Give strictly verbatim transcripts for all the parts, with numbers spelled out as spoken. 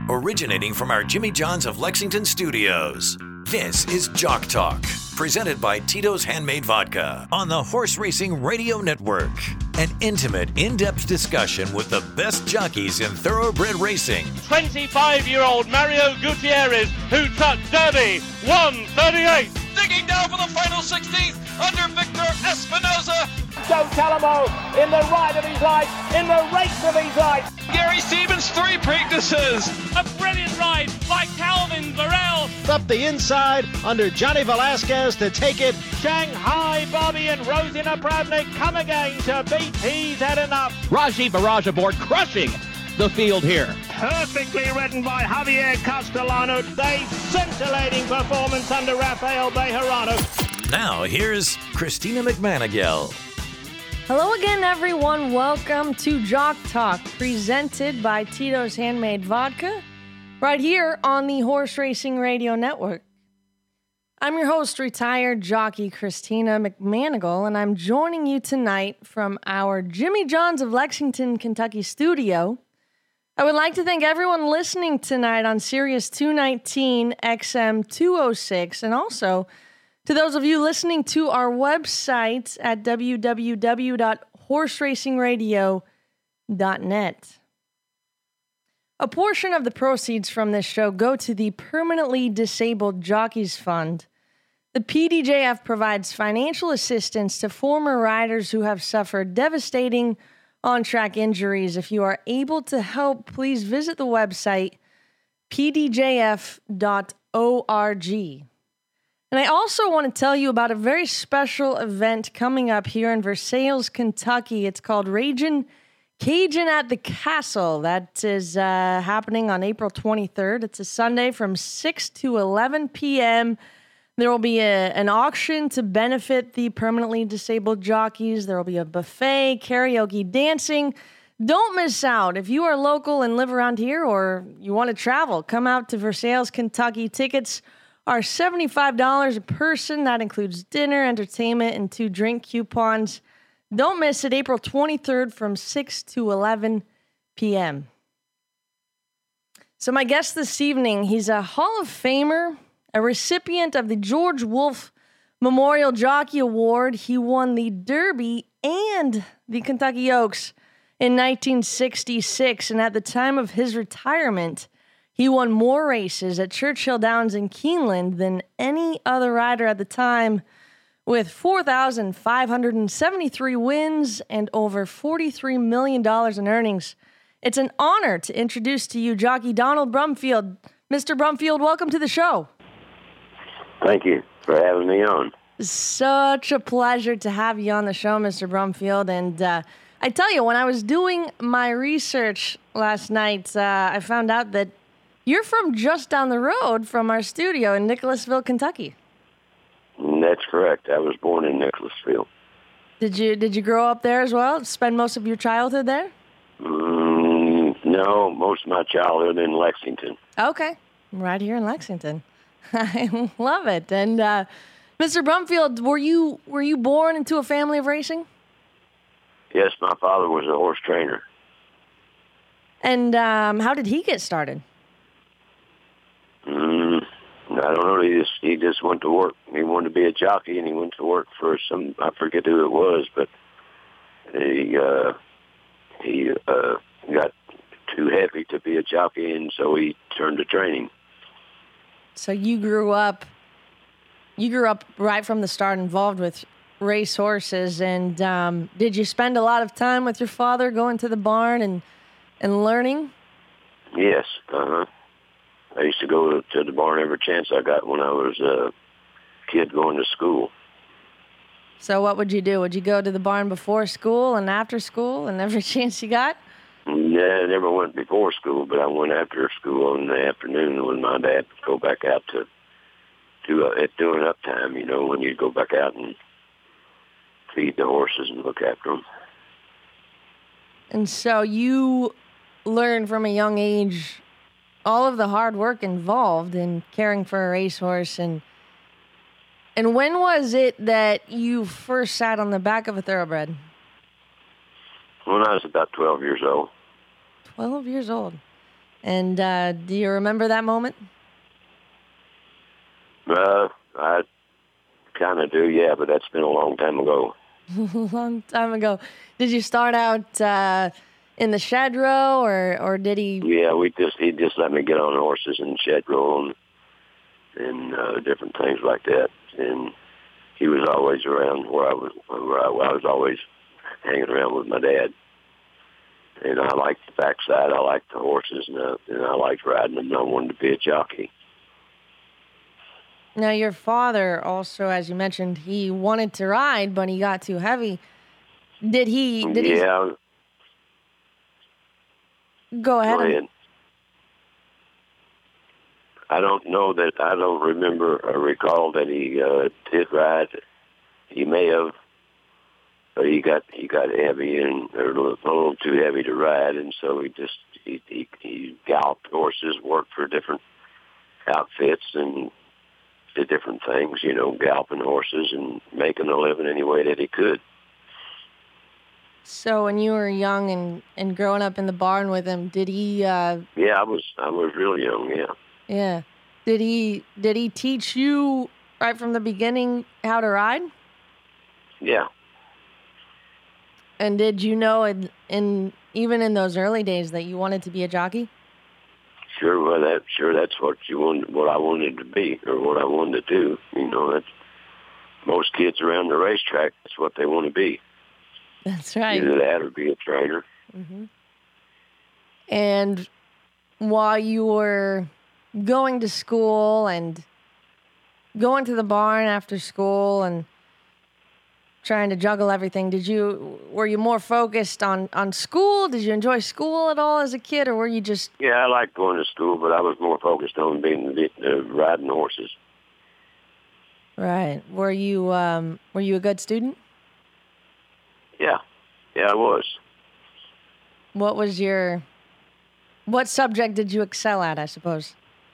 originating from our Jimmy John's of Lexington studios. This is Jock Talk, presented by Tito's Handmade Vodka on the Horse Racing Radio Network. An intimate, in-depth discussion with the best jockeys in thoroughbred racing. twenty-five-year-old Mario Gutierrez, who took Derby one thirty-eight. Digging down for the final sixteenth under Victor Espinoza. Joe Talamo in the ride of his life, in the race of his life. Gary Stevens, three Preaknesses. A brilliant ride by Calvin Varel. Up the inside under Johnny Velasquez to take it. Shanghai Bobby and Rosina Pravnik come again to beat He's Had Enough. Raji Barrage aboard, crushing the field here. Perfectly ridden by Javier Castellano. A scintillating performance under Rafael Bejarano. Now here's Christina McManigal. Hello again, everyone. Welcome to Jock Talk, presented by Tito's Handmade Vodka, right here on the Horse Racing Radio Network. I'm your host, retired jockey Christina McManigal, and I'm joining you tonight from our Jimmy John's of Lexington, Kentucky studio. I would like to thank everyone listening tonight on Sirius two nineteen X M two oh six, and also to those of you listening to our website at w w w dot horse racing radio dot net. A portion of the proceeds from this show go to the Permanently Disabled Jockeys Fund. The P D J F provides financial assistance to former riders who have suffered devastating on-track injuries. If you are able to help, please visit the website p d j f dot org. And I also want to tell you about a very special event coming up here in Versailles, Kentucky. It's called Ragin' Cajun at the Castle. That is uh, happening on April twenty-third. It's a Sunday from six to eleven p.m. There will be a, an auction to benefit the permanently disabled jockeys. There will be a buffet, karaoke, dancing. Don't miss out. If you are local and live around here or you want to travel, come out to Versailles, Kentucky. Tickets are seventy-five dollars a person. That includes dinner, entertainment, and two drink coupons. Don't miss it, April twenty-third from six to eleven p.m. So my guest this evening, he's a Hall of Famer, a recipient of the George Wolfe Memorial Jockey Award. He won the Derby and the Kentucky Oaks in nineteen sixty-six, and at the time of his retirement, he won more races at Churchill Downs in Keeneland than any other rider at the time, with four thousand five hundred seventy-three wins and over forty-three million dollars in earnings. It's an honor to introduce to you jockey Donald Brumfield. Mister Brumfield, welcome to the show. Thank you for having me on. Such a pleasure to have you on the show, Mister Brumfield. And uh, I tell you, when I was doing my research last night, uh, I found out that you're from just down the road from our studio in Nicholasville, Kentucky. That's correct. I was born in Nicholasville. Did you Did you grow up there as well? Spend most of your childhood there? Mm, no, most of my childhood in Lexington. Okay, right here in Lexington. I love it. And uh, Mister Brumfield, were you were you born into a family of racing? Yes, my father was a horse trainer. And um, how did he get started? Mm, I don't know. He just he just went to work. He wanted to be a jockey, and he went to work for some. I forget who it was, but he uh, he uh, got too heavy to be a jockey, and so he turned to training. So you grew up. You grew up right from the start involved with race horses, and um, did you spend a lot of time with your father, going to the barn and and learning? Yes. Uh huh. I used to go to the barn every chance I got when I was a kid going to school. So what would you do? Would you go to the barn before school and after school and every chance you got? Yeah, I never went before school, but I went after school in the afternoon when my dad would go back out to, to uh, at doing up time, you know, when you'd go back out and feed the horses and look after them. And so you learned from a young age all of the hard work involved in caring for a racehorse. And and when was it that you first sat on the back of a thoroughbred? When I was about twelve years old. twelve years old. And uh, do you remember that moment? Uh, I kind of do, yeah, but that's been a long time ago. A long time ago. Did you start out uh, in the shed row, or, or did he? Yeah, we just he just let me get on horses and shed row and, and uh, different things like that. And he was always around where I was. Where I, I was always hanging around with my dad. And I liked the backside. I liked the horses, and I, and I liked riding them. And I wanted to be a jockey. Now, your father also, as you mentioned, he wanted to ride, but he got too heavy. Did he? Did yeah. He... Go ahead. Go ahead. I don't know that. I don't remember or recall that he uh, did ride. He may have, but he got he got heavy and a little, a little too heavy to ride, and so he just he he, he galloped horses, worked for different outfits, and did different things, you know, galloping horses and making a living any way that he could. So when you were young and, and growing up in the barn with him, did he... Uh, yeah, I was I was real young, yeah. Yeah. Did he did he teach you right from the beginning how to ride? Yeah. And did you know in, in even in those early days that you wanted to be a jockey? Sure, well, that sure that's what you wanted, what I wanted to be, or what I wanted to do. You know, that's most kids around the racetrack. That's what they want to be. That's right. Either that or be a trainer. Mm-hmm. And while you were going to school and going to the barn after school and trying to juggle everything, did you were you more focused on, on school? Did you enjoy school at all as a kid, or were you just... Yeah, I liked going to school, but I was more focused on being uh, riding horses. Right. Were you um, were you a good student? Yeah. Yeah, I was. What was your... What subject did you excel at, I suppose?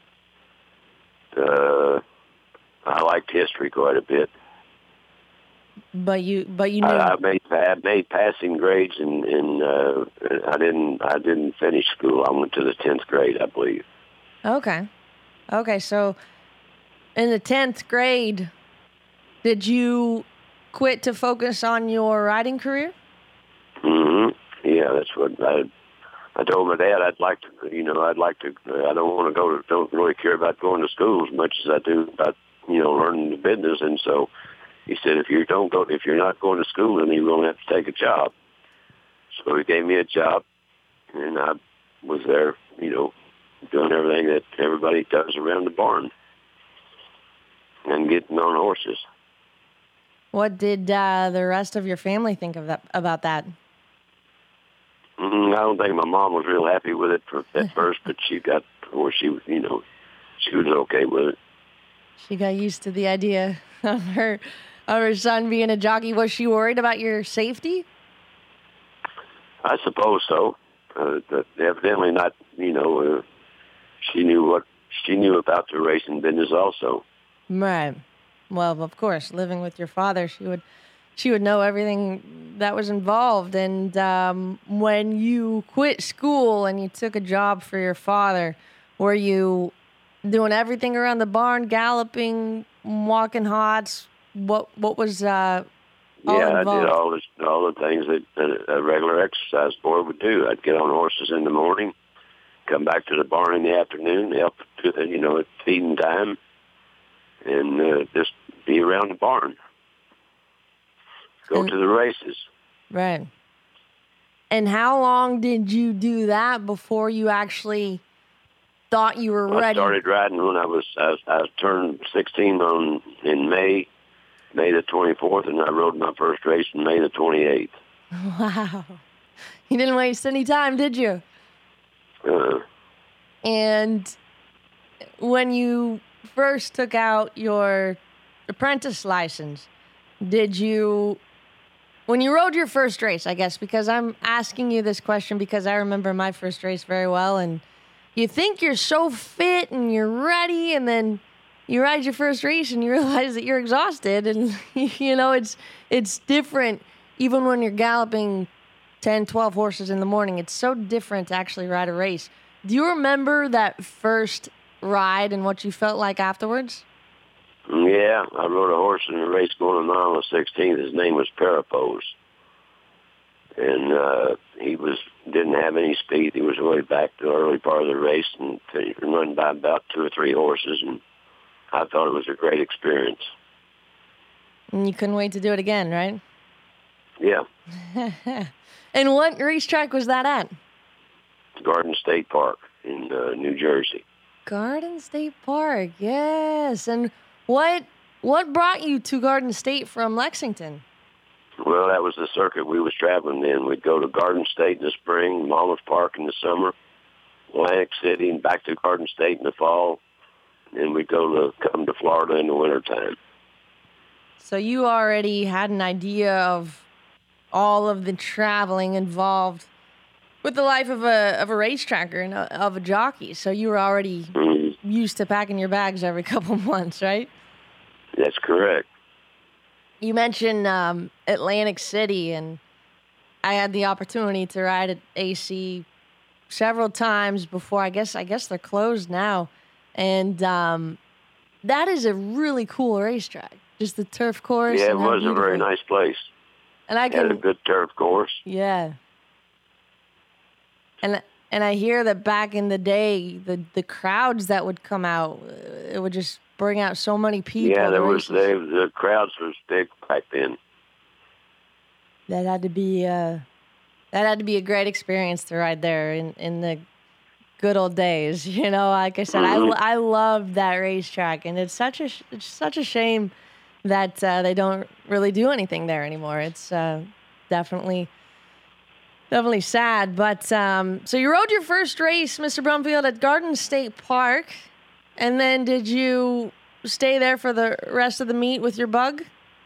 Uh, I liked history quite a bit. But you, but you knew. I, I made I made passing grades, and, and uh, I didn't I didn't finish school. I went to the tenth grade, I believe. Okay, okay. So, in the tenth grade, did you quit to focus on your riding career? Mm-hmm. Yeah, that's what I. I told my dad I'd like to, you know, I'd like to. I don't want to go to. Don't really care about going to school as much as I do about, you know, learning the business, and so. He said, if you don't go, if you're not going to school, then you're going to have to take a job. So he gave me a job, and I was there, you know, doing everything that everybody does around the barn and getting on horses. What did uh, the rest of your family think of that about that? Mm, I don't think my mom was real happy with it for, at first, but she got where she, you know, she was okay with it. She got used to the idea of her. Of her son being a jockey. Was she worried about your safety? I suppose so. Uh, evidently not, you know, uh, she knew what, she knew about the racing business also. Right. Well, of course, living with your father, she would, she would know everything that was involved. And um, when you quit school and you took a job for your father, were you doing everything around the barn, galloping, walking hots? What what was uh, all yeah, involved? I did all the all the things that, that a regular exercise boy would do. I'd get on horses in the morning, come back to the barn in the afternoon, help to the, you know, at feeding time, and uh, just be around the barn. Go and, to the races. Right. And how long did you do that before you actually thought you were ready? I started riding when I was I, was, I was turned sixteen on in May. May the twenty-fourth, and I rode my first race in May the twenty-eighth. Wow. You didn't waste any time, did you? Uh, and when you first took out your apprentice license, did you, when you rode your first race, I guess, because I'm asking you this question because I remember my first race very well, and you think you're so fit and you're ready, and then you ride your first race and you realize that you're exhausted, and you know it's it's different even when you're galloping ten, twelve horses in the morning. It's so different to actually ride a race. Do you remember that first ride and what you felt like afterwards? Yeah, I rode a horse in a race going on on the sixteenth. His name was Parapose. And uh, he was didn't have any speed. He was way back to the early part of the race and run by about two or three horses. And I thought it was a great experience. And you couldn't wait to do it again, right? Yeah. And what racetrack was that at? Garden State Park in uh, New Jersey. Garden State Park, yes. And what what brought you to Garden State from Lexington? Well, that was the circuit we was traveling in. We'd go to Garden State in the spring, Monmouth Park in the summer, Atlantic City, and back to Garden State in the fall. And we'd go to come to Florida in the wintertime. So you already had an idea of all of the traveling involved with the life of a of a racetracker and a, of a jockey. So you were already mm-hmm. used to packing your bags every couple months, right? That's correct. You mentioned um, Atlantic City, and I had the opportunity to ride at A C several times before. I guess I guess they're closed now, and um, that is a really cool racetrack. Just the turf course. Yeah, it was a very nice place. And I can, had a good turf course. Yeah. And and I hear that back in the day, the, the crowds that would come out, it would just bring out so many people. Yeah, there was they, the crowds was big back then. That had to be uh, that had to be a great experience to ride there in, in the good old days. You know, like I said, mm-hmm. I I love that racetrack, and it's such a it's such a shame that uh, they don't really do anything there anymore. It's uh, definitely. Definitely sad, but um, so you rode your first race, Mister Brumfield, at Garden State Park, and then did you stay there for the rest of the meet with your bug?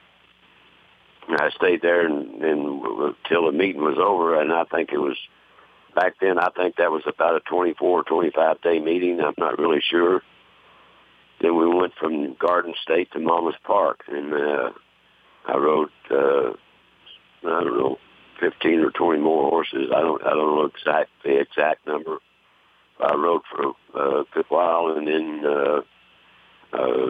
I stayed there and, and until the meeting was over, and I think it was, back then, I think that was about a twenty-four, twenty-five day meeting. I'm not really sure. Then we went from Garden State to Monmouth Park, and uh, I rode, uh, I don't know, fifteen or twenty more horses. I don't I don't know exact the exact number. I rode for uh, a good while, and then uh, uh,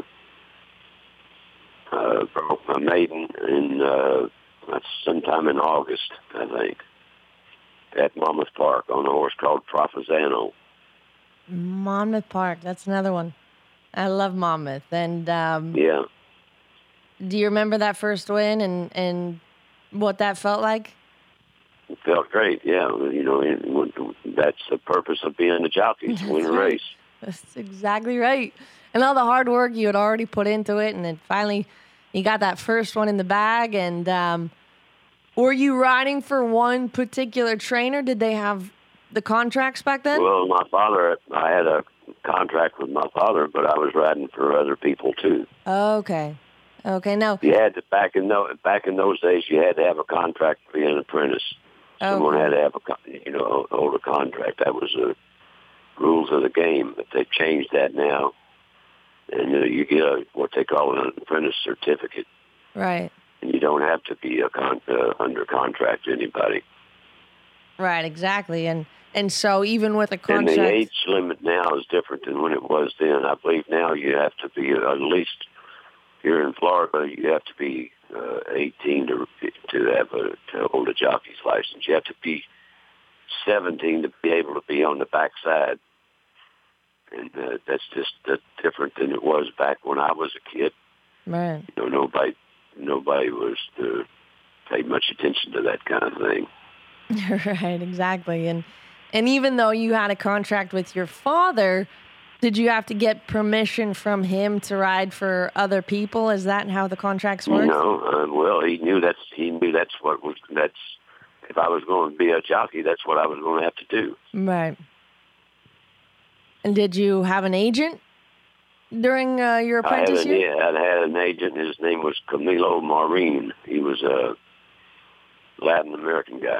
uh, broke my maiden in uh, that's sometime in August, I think, at Monmouth Park on a horse called Profizano. Monmouth Park, that's another one. I love Monmouth, and um, yeah. Do you remember that first win and and what that felt like? It felt great, yeah. You know, that's the purpose of being a jockey, to win a race. That's exactly right. And all the hard work you had already put into it, and then finally you got that first one in the bag. And um, were you riding for one particular trainer? Did they have the contracts back then? Well, my father, I had a contract with my father, but I was riding for other people, too. Okay. Okay, now... You had to, back in, those, back in those days, you had to have a contract to be an apprentice. Someone okay. had to have a, you know, hold a contract. That was the rules of the game, but they've changed that now. And uh, you get a, what they call an apprentice certificate. Right. And you don't have to be a con- uh, under contract to anybody. Right, exactly. And and so even with a contract... And the age limit now is different than when it was then. I believe now you have to be, uh, at least here in Florida, you have to be uh, eighteen to to have a to hold a jockey's license. You have to be seventeen to be able to be on the backside, and uh, that's just uh, different than it was back when I was a kid. Right. You know, nobody nobody was to pay much attention to that kind of thing. Right, exactly. And and even though you had a contract with your father, did you have to get permission from him to ride for other people? Is that how the contracts work? No, uh, well, he knew that's he knew that's what was that's if I was going to be a jockey, that's what I was going to have to do. Right. And did you have an agent during uh, your apprenticeship? I had, a, yeah, I had an agent. His name was Camilo Marin. He was a Latin American guy.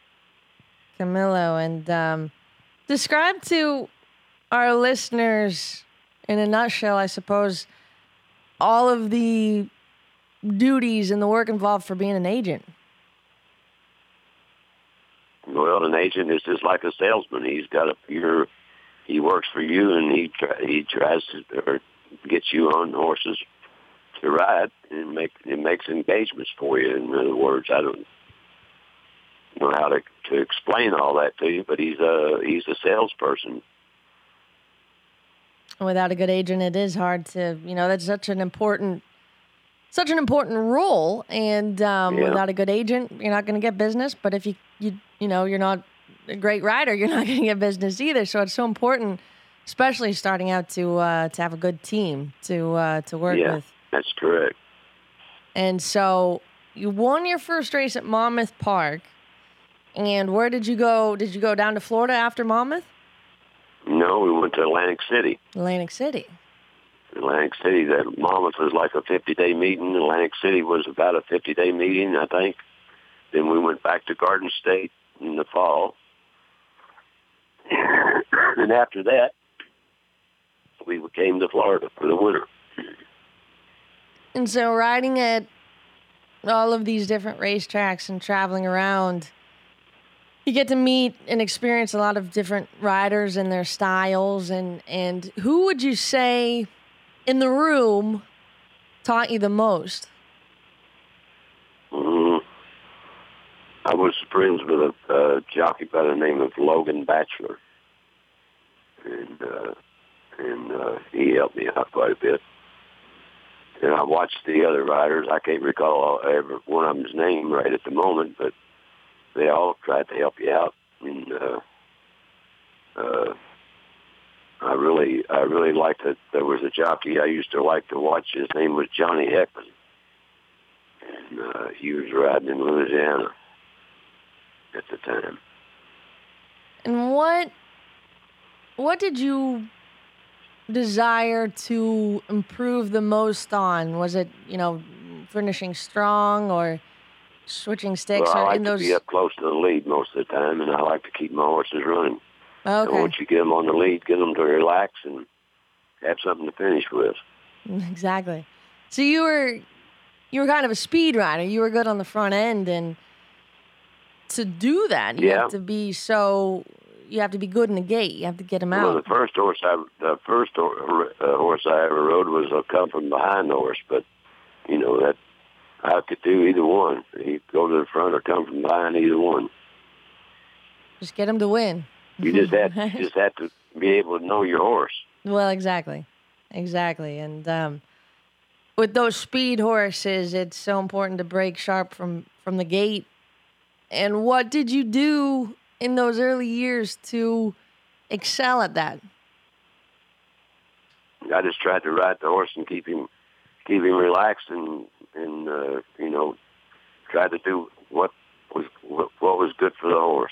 Camilo, and um, describe to our listeners, in a nutshell, I suppose, all of the duties and the work involved for being an agent. Well, an agent is just like a salesman. He's got a you're he works for you, and he try, he tries to or get you on horses to ride, and make it makes engagements for you. In other words, I don't know how to to explain all that to you, but he's a he's a salesperson. Without a good agent, it is hard to, you know, that's such an important, such an important role. And um, yeah. without a good agent, you're not going to get business. But if you, you, you know, you're not a great rider, you're not going to get business either. So it's so important, especially starting out, to uh, to have a good team to uh, to work yeah, with. That's correct. And so you won your first race at Monmouth Park. And where did you go? Did you go down to Florida after Monmouth? No, we went to Atlantic City. Atlantic City. Atlantic City. That Monmouth was like a fifty-day meeting. Atlantic City was about a fifty-day meeting, I think. Then we went back to Garden State in the fall. And after that, we came to Florida for the winter. And so riding at all of these different racetracks and traveling around, you get to meet and experience a lot of different riders and their styles. And, and who would you say in the room taught you the most? Mm, I was friends with a uh, jockey by the name of Logan Batchelor. And, uh, and uh, he helped me out quite a bit. And I watched the other riders. I can't recall every one of them's name right at the moment, but they all tried to help you out. And uh, uh, I really, I really liked it. There was a jockey I used to like to watch. His name was Johnny Heckman, and uh, he was riding in Louisiana at the time. And what, what did you desire to improve the most on? Was it, you know, finishing strong or switching sticks? Well, I or like in to those... be up close to the lead most of the time, and I like to keep my horses running. Okay. And once you get them on the lead, get them to relax and have something to finish with. Exactly. So you were you were kind of a speed rider. You were good on the front end, and to do that, you yeah. have to be so. You have to be good in the gate. You have to get them out. Well, the first horse I the first horse, uh, horse I ever rode was a come from behind horse, but you know that I could do either one. You go to the front or come from behind, either one. Just get them to win. You just have you just have to be able to know your horse. Well, exactly, exactly, and um, with those speed horses, it's so important to break sharp from from the gate. And what did you do in those early years to excel at that? I just tried to ride the horse and keep him keep him relaxed and and uh, you know try to do what was what, what was good for the horse.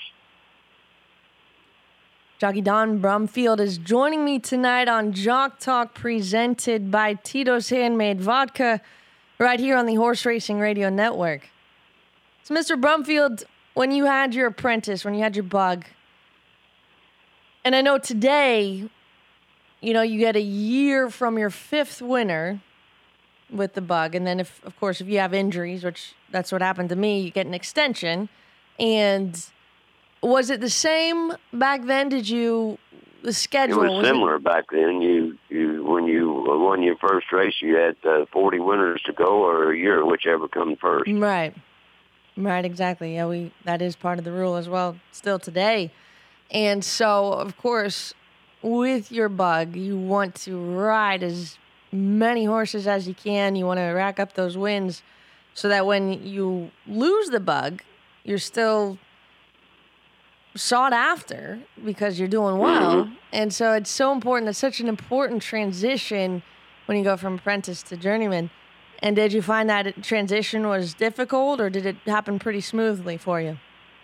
Jockey Don Brumfield is joining me tonight on Jock Talk, presented by Tito's Handmade Vodka, right here on the Horse Racing Radio Network. So, Mister Brumfield, when you had your apprentice, when you had your bug, and I know today, you know, you get a year from your fifth winner with the bug, and then, if of course, if you have injuries, which that's what happened to me, you get an extension. And was it the same back then? Did you the schedule? It was, was similar it? back then. You you when you won your first race, you had uh, forty winners to go, or a year, whichever comes first. Right, right, exactly. Yeah, we that is part of the rule as well, still today. And so, of course, with your bug, you want to ride as many horses as you can. You want to rack up those wins, so that when you lose the bug, you're still sought after because you're doing well. Mm-hmm. And so it's so important. It's such an important transition when you go from apprentice to journeyman. And did you find that transition was difficult, or did it happen pretty smoothly for you?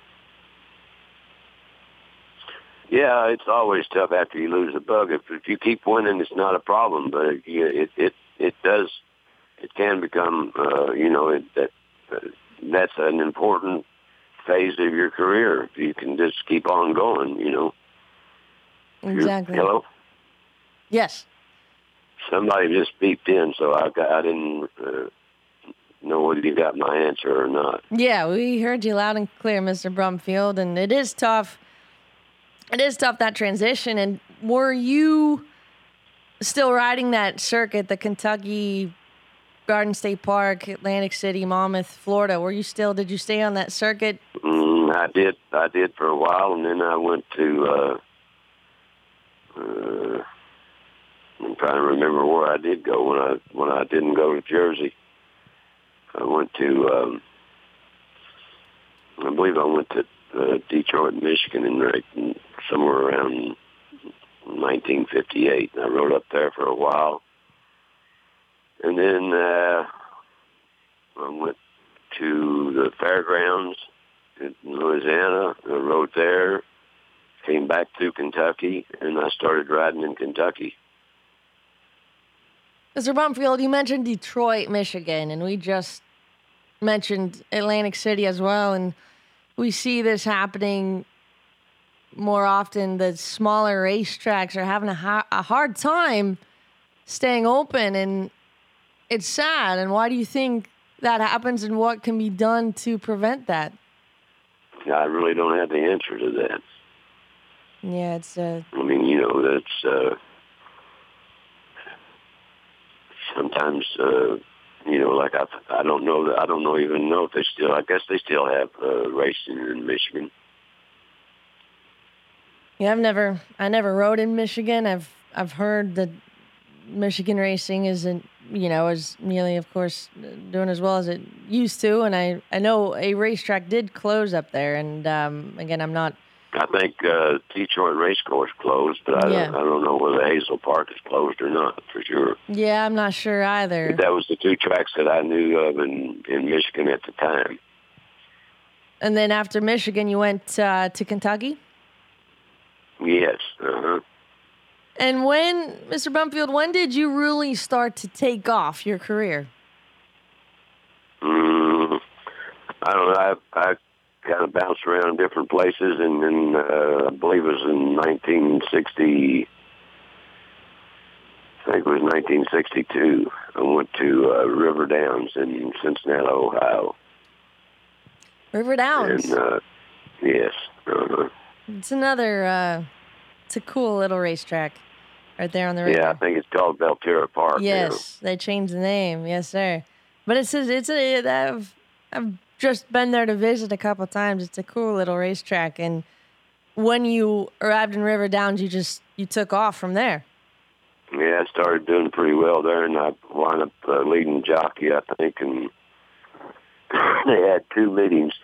Yeah, it's always tough after you lose a bug. If, if you keep winning, it's not a problem. But it it it, it does it can become uh, you know it, that uh, that's an important phase of your career. You can just keep on going, you know. Exactly. You're, hello? Yes. Somebody just beeped in, so I, got, I didn't uh, know whether you got my answer or not. Yeah, we heard you loud and clear, Mister Brumfield, and it is tough. It is tough, that transition. And were you still riding that circuit, the Kentucky, Garden State Park, Atlantic City, Monmouth, Florida? Were you still, did you stay on that circuit? Mm, I did. I did for a while, and then I went to, uh, uh, I'm trying to remember where I did go when I when I didn't go to Jersey. I went to, um, I believe I went to uh, Detroit, Michigan, in, right, in somewhere around nineteen fifty-eight. And I rode up there for a while. And then uh, I went to the fairgrounds in Louisiana. I rode there, came back to Kentucky, and I started riding in Kentucky. Mister Brumfield, you mentioned Detroit, Michigan, and we just mentioned Atlantic City as well, and we see this happening more often. The smaller racetracks are having a, ha- a hard time staying open, and it's sad. And why do you think that happens, and what can be done to prevent that? I really don't have the answer to that. Yeah, it's... Uh... I mean, you know, that's... Uh, sometimes, uh, you know, like I, I don't know, I don't know even know if they still, I guess they still have uh, racing in Michigan. Yeah, I've never, I never rode in Michigan. I've, I've heard that Michigan racing isn't, you know, as nearly, of course, doing as well as it used to. And I, I know a racetrack did close up there. And um, again, I'm not. I think uh, Detroit Racecourse closed, but I, yeah. don't, I don't know whether Hazel Park is closed or not for sure. Yeah, I'm not sure either. But that was the two tracks that I knew of in, in Michigan at the time. And then after Michigan, you went uh, to Kentucky? Yes. Uh-huh. And when, Mister Brumfield, when did you really start to take off your career? Mm, I don't know. I, I kind of bounced around different places, and then uh, I believe it was in nineteen sixty. I think it was nineteen sixty-two. I went to uh, River Downs in Cincinnati, Ohio. River Downs. And, uh, yes. Uh-huh. It's another. Uh, it's a cool little racetrack, right there on the river. Yeah, I think it's called Belterra Park. Yes, now. They changed the name. Yes, sir. But it's a, it's a. I've I've just been there to visit a couple times. It's a cool little racetrack, and when you arrived in River Downs, you just you took off from there. Yeah, I started doing pretty well there, and I wound up uh, leading jockey, I think, and they had two meetings.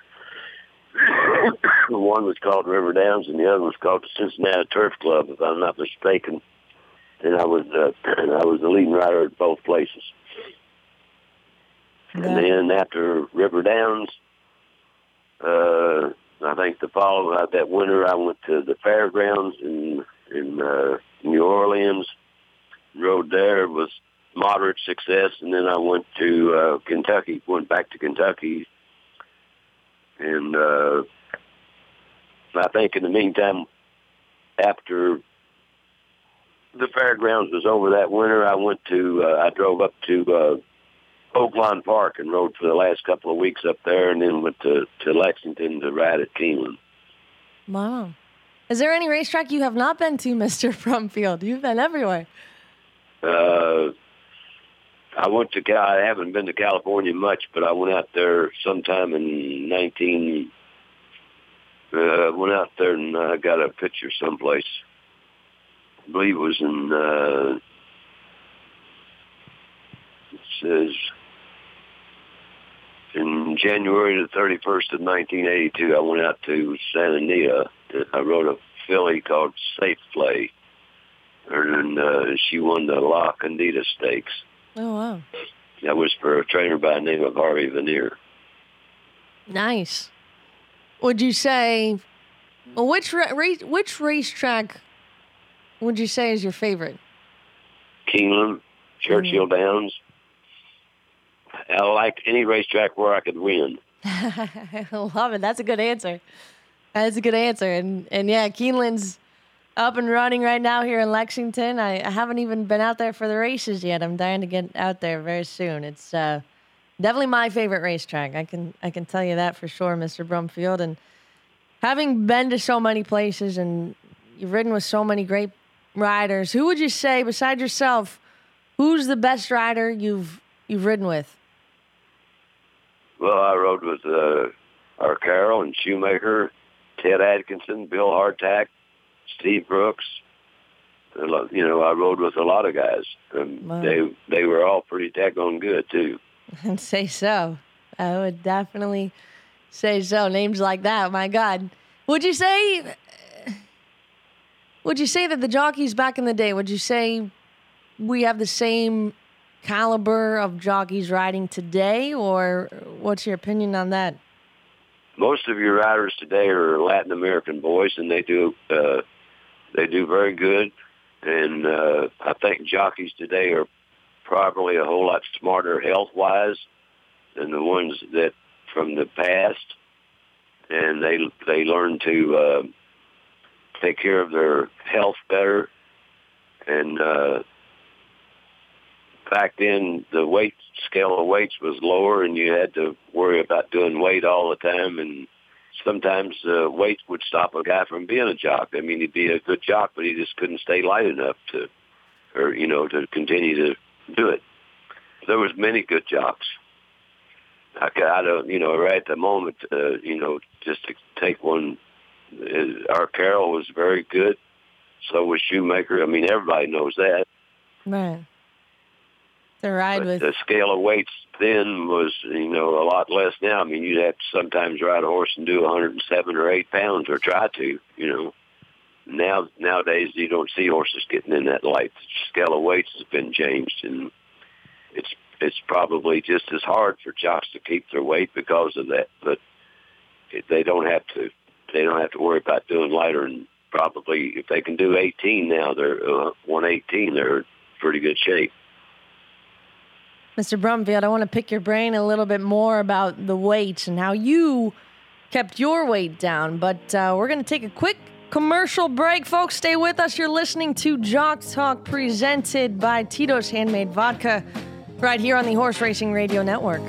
One was called River Downs, and the other was called the Cincinnati Turf Club, if I'm not mistaken. And I was uh, and I was the leading rider at both places. Yeah. And then after River Downs, uh, I think the fall uh, that winter, I went to the fairgrounds in in uh, New Orleans. Rode there, was moderate success, and then I went to uh, Kentucky. Went back to Kentucky. And uh, I think in the meantime, after the fairgrounds was over that winter, I went to, uh, I drove up to uh, Oaklawn Park and rode for the last couple of weeks up there, and then went to, to Lexington to ride at Keeneland. Wow. Is there any racetrack you have not been to, Mister Brumfield? You've been everywhere. Uh, I went to, I haven't been to California much, but I went out there sometime in nineteen, uh, went out there and I uh, got a picture someplace. I believe it was in, uh, it says, in January the thirty-first of nineteen eighty-two, I went out to Santa Anita. I rode a filly called Safe Play, and uh, she won the La Condita Stakes. Oh, wow. That was for a trainer by the name of Harvey Veneer. Nice. Would you say, well, which ra- race, which racetrack would you say is your favorite? Keeneland, Churchill mm. Downs. I like any racetrack where I could win. I love it. That's a good answer. That's a good answer. And, and yeah, Keeneland's up and running right now here in Lexington. I, I haven't even been out there for the races yet. I'm dying to get out there very soon. It's uh, definitely my favorite racetrack. I can I can tell you that for sure, Mister Brumfield. And having been to so many places and you've ridden with so many great riders, who would you say, besides yourself, who's the best rider you've you've ridden with? Well, I rode with uh, Arcaro and Shoemaker, Ted Atkinson, Bill Hardtack, Steve Brooks. You know, I rode with a lot of guys. And wow. They they were all pretty daggone good, too. I'd say so. I would definitely say so. Names like that, my God. Would you say, would you say that the jockeys back in the day, would you say we have the same caliber of jockeys riding today, or what's your opinion on that? Most of your riders today are Latin American boys, and they do uh, they do very good. And uh, I think jockeys today are probably a whole lot smarter health-wise than the ones that from the past. And they they learn to uh, take care of their health better. And uh, back then, the weight scale of weights was lower, and you had to worry about doing weight all the time. And sometimes uh, weight would stop a guy from being a jock. I mean, he'd be a good jock, but he just couldn't stay light enough to, or you know, to continue to do it. There was many good jocks. I, I don't, you know, right at the moment, uh, you know, just to take one, uh, our Carroll was very good. So was Shoemaker. I mean, everybody knows that. Right. The ride but with the scale of weights then was, you know, a lot less now. I mean, you'd have to sometimes ride a horse and do one hundred seven or eight pounds, or try to, you know. Now nowadays you don't see horses getting in that light. The scale of weights has been changed, and it's it's probably just as hard for jocks to keep their weight because of that. But they don't have to. They don't have to worry about doing lighter. And probably if they can do eighteen now, they're uh, one eighteen. They're in pretty good shape. Mister Brumfield, I want to pick your brain a little bit more about the weights and how you kept your weight down. But uh, we're going to take a quick commercial break. Folks, stay with us. You're listening to Jock Talk, presented by Tito's Handmade Vodka, right here on the Horse Racing Radio Network.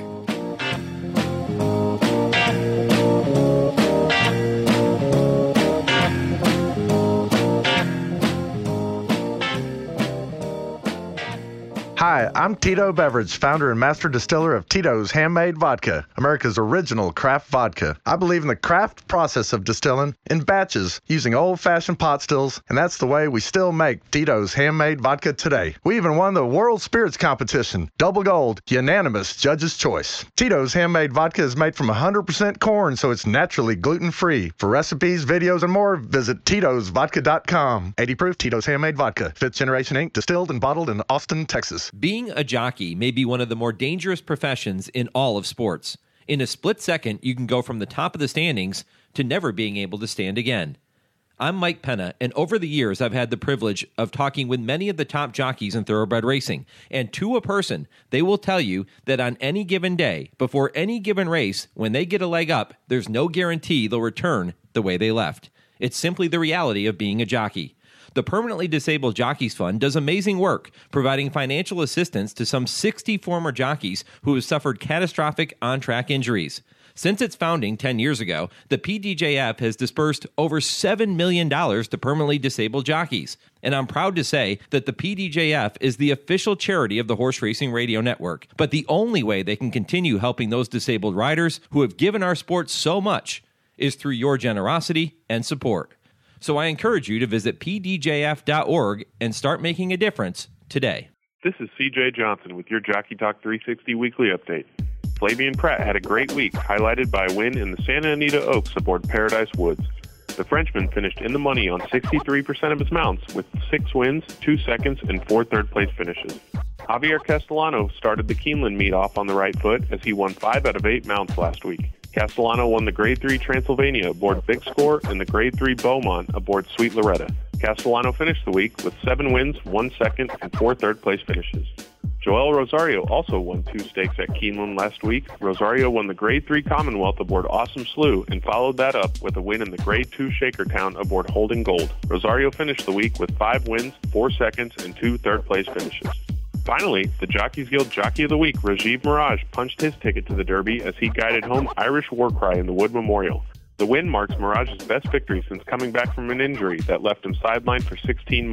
Hi, I'm Tito Beverage, founder and master distiller of Tito's Handmade Vodka, America's original craft vodka. I believe in the craft process of distilling in batches using old-fashioned pot stills, and that's the way we still make Tito's Handmade Vodka today. We even won the World Spirits Competition, double gold, unanimous judge's choice. Tito's Handmade Vodka is made from one hundred percent corn, so it's naturally gluten-free. For recipes, videos, and more, visit Titos Vodka dot com. eighty proof Tito's Handmade Vodka, fifth Generation Incorporated, distilled and bottled in Austin, Texas. Being a jockey may be one of the more dangerous professions in all of sports. In a split second, you can go from the top of the standings to never being able to stand again. I'm Mike Penna, and over the years, I've had the privilege of talking with many of the top jockeys in thoroughbred racing. And to a person, they will tell you that on any given day, before any given race, when they get a leg up, there's no guarantee they'll return the way they left. It's simply the reality of being a jockey. The Permanently Disabled Jockeys Fund does amazing work, providing financial assistance to some sixty former jockeys who have suffered catastrophic on-track injuries. Since its founding ten years ago, the P D J F has dispersed over seven million dollars to permanently disabled jockeys. And I'm proud to say that the P D J F is the official charity of the Horse Racing Radio Network. But the only way they can continue helping those disabled riders who have given our sport so much is through your generosity and support. So I encourage you to visit P D J F dot org and start making a difference today. This is C J Johnson with your Jockey Talk three sixty Weekly Update. Flavien Prat had a great week, highlighted by a win in the Santa Anita Oaks aboard Paradise Woods. The Frenchman finished in the money on sixty-three percent of his mounts with six wins, two seconds, and four third-place finishes. Javier Castellano started the Keeneland meet off on the right foot as he won five out of eight mounts last week. Castellano won the Grade three Transylvania aboard Big Score and the Grade three Beaumont aboard Sweet Loretta. Castellano finished the week with seven wins, one second, and four third-place finishes. Joel Rosario also won two stakes at Keeneland last week. Rosario won the Grade three Commonwealth aboard Awesome Slew and followed that up with a win in the Grade two Shakertown aboard Holding Gold. Rosario finished the week with five wins, four seconds, and two third-place finishes. Finally, the Jockeys Guild Jockey of the Week, Rajiv Mirage, punched his ticket to the Derby as he guided home Irish Warcry in the Wood Memorial. The win marks Mirage's best victory since coming back from an injury that left him sidelined for sixteen months.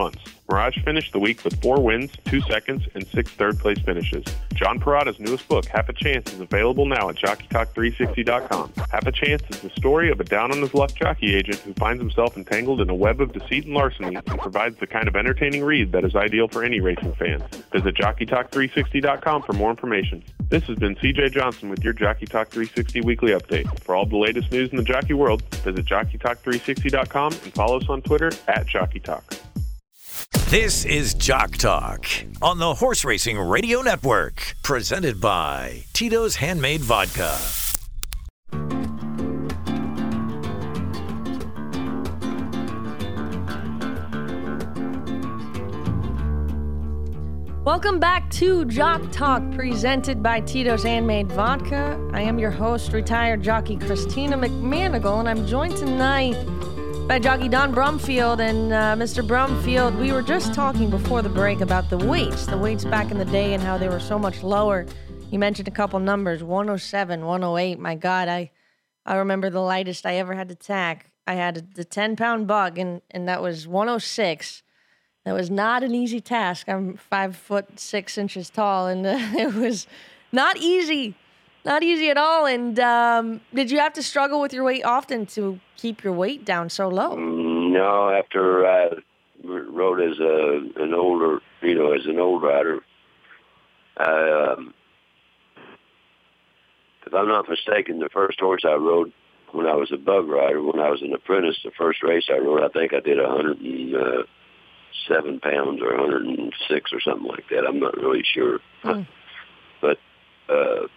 Mirage finished the week with four wins, two seconds, and six third-place finishes. John Parada's newest book, Half a Chance, is available now at Jockey Talk three sixty dot com. Half a Chance is the story of a down-on-his-luck jockey agent who finds himself entangled in a web of deceit and larceny and provides the kind of entertaining read that is ideal for any racing fan. Visit Jockey Talk three sixty dot com for more information. This has been C J Johnson with your Jockey Talk three sixty Weekly Update. For all the latest news in the jockey world, visit Jockey Talk three sixty dot com and follow us on Twitter at Jockey Talk. This is Jock Talk on the Horse Racing Radio Network, presented by Tito's Handmade Vodka. Welcome back to Jock Talk, presented by Tito's Handmade Vodka. I am your host, retired jockey Christina McManigal, and I'm joined tonight by jockey Don Brumfield. And uh, Mister Brumfield, we were just talking before the break about the weights, the weights back in the day and how they were so much lower. You mentioned a couple numbers, one oh seven, one oh eight. My God, I I remember the lightest I ever had to tack. I had the ten-pound bug, and, and that was one oh six. That was not an easy task. I'm five foot six inches tall, and uh, it was not easy. Not easy at all. And um, did you have to struggle with your weight often to keep your weight down so low? No, after I rode as a an older, you know, as an old rider, I, um, if I'm not mistaken, the first horse I rode when I was a bug rider, when I was an apprentice, the first race I rode, I think I did one hundred seven pounds or one hundred six or something like that. I'm not really sure. Mm. But uh,